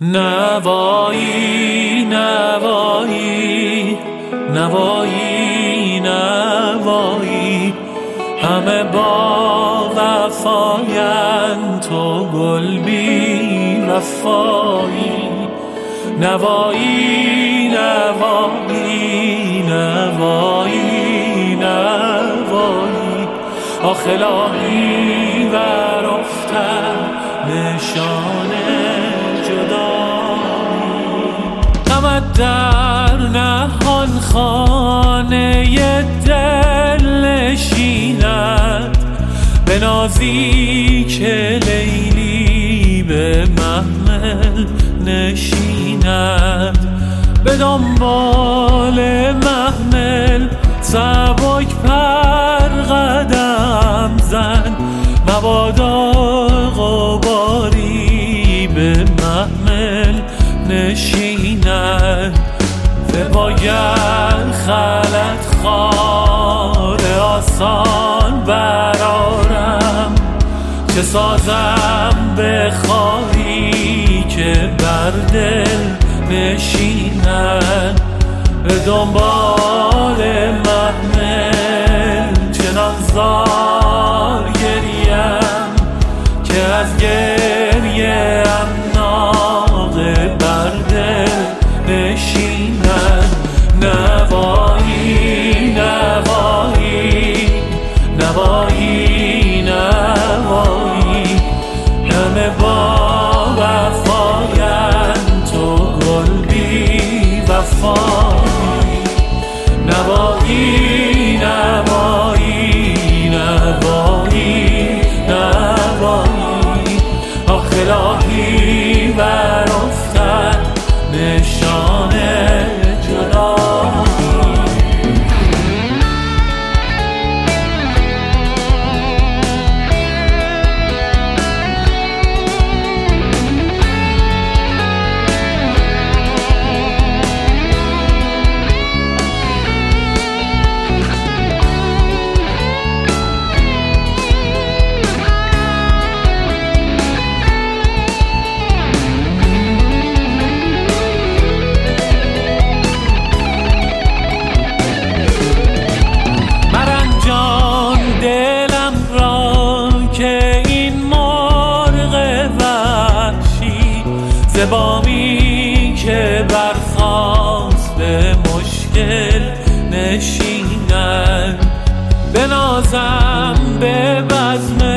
نوایی نوایی نوایی نوایی، همه با وفاین تو گل بی وفایی. نوایی نوایی نوایی نوایی، آخه لاهی ور افتد نشان جدایی. غمت در نهان خانه دل نشیند، به نازی که لیلی به محمل نشیند. به دنبال محمل سبک پر قدم زن، مبادا غباری به محمل نشیند. به باگر خلط خار آسان برارم، چه سازم بخواهی که بر دل نشیند. به دنبال محمل چنان زار گریم که از گریه ام ناقه بر دل نشیند. نوایی نوایی نوایی نوایی، همه با وفاین تو گل بی وفایی. نوایی نوایی نوایی نوایی، آخه لاهی ور افتد نشان جدایی. بامی که برخاست به مشکل نشیند، بنازم به بزم